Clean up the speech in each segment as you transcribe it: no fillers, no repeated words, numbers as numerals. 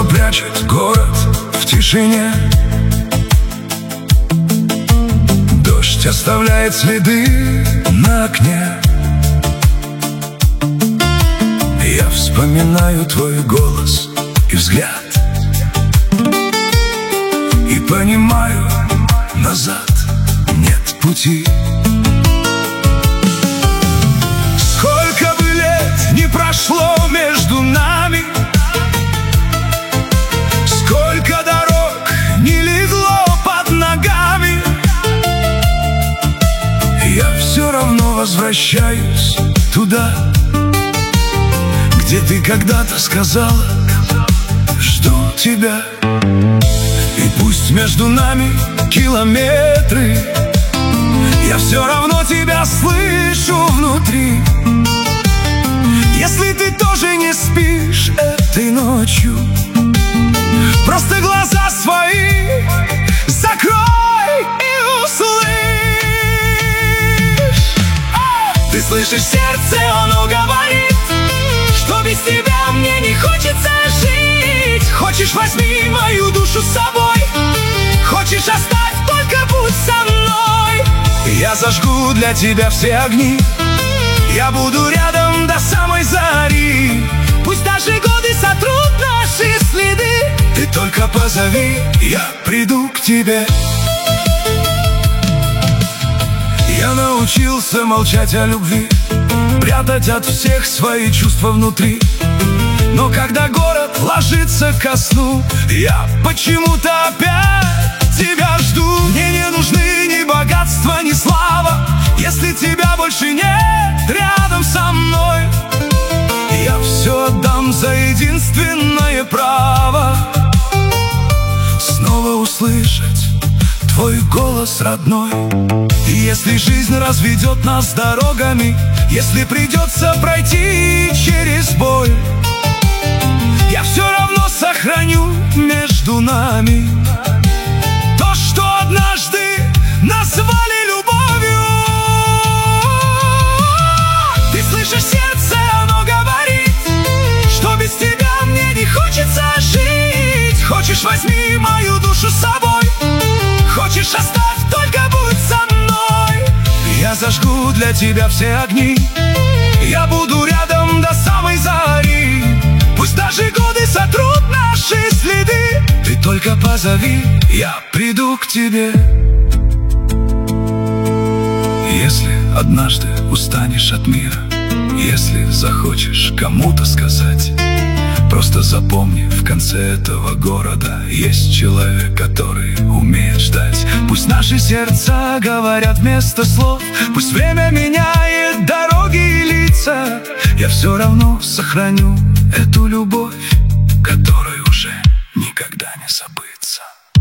что прячет город в тишине. Дождь оставляет следы на окне. Я вспоминаю твой голос и взгляд, и понимаю, назад нет пути. Сколько бы лет не прошло между нами, сколько дорог не легло под ногами, я все равно возвращаюсь туда, где ты когда-то сказала: жду тебя. И пусть между нами километры, я все равно тебя слышу внутри. Если ты тоже не спишь этой ночью, просто глаза свои закрой и услышь. Ты слышишь сердце, оно говорит, что без тебя мне не хочется жить. Хочешь, возьми мою душу с собой, хочешь, оставь, только будь со мной. Я зажгу для тебя все огни, я буду рядом до самой зари. Пусть даже годы сотрут наши следы, ты только позови, я приду к тебе. Я научился молчать о любви, прятать от всех свои чувства внутри. Но когда город ложится ко сну, я почему-то опять тебя жду. Мне не нужны ни богатство, ни слава, если тебя больше нет рядом со мной. Я все отдам за единственное право снова услышать твой голос родной. И если жизнь разведет нас дорогами, если придется пройти через боль, я все равно сохраню между нами то, что однажды назвали любовью. Ты слышишь сердце, оно говорит, что без тебя мне не хочется жить. Хочешь, возьми мою душу с собой, хочешь, оставь, только будь со мной. Я зажгу для тебя все огни, я буду рядом до самой зари. Пусть даже годы сотрут наши следы, ты только позови, я приду к тебе. Если однажды устанешь от мира, если захочешь кому-то сказать, просто запомни, в конце этого города есть человек, который умеет ждать. Пусть наши сердца говорят вместо слов, пусть время меняет дороги и лица, я все равно сохраню эту любовь, которой уже никогда не забыться.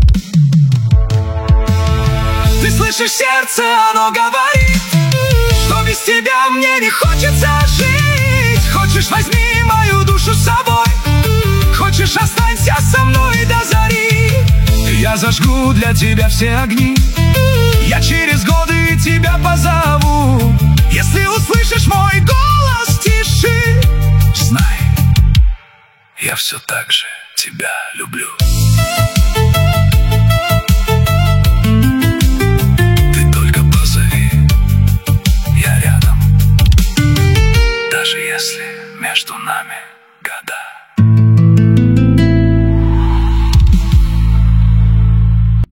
Ты слышишь сердце, оно говорит, что без тебя мне не хочется жить. Хочешь, возьми мою душу с собой, хочешь, останься со мной до зари. Я зажгу для тебя все огни, я через годы тебя позову. Если услышишь мой голос тиши, знай, я все так же тебя люблю.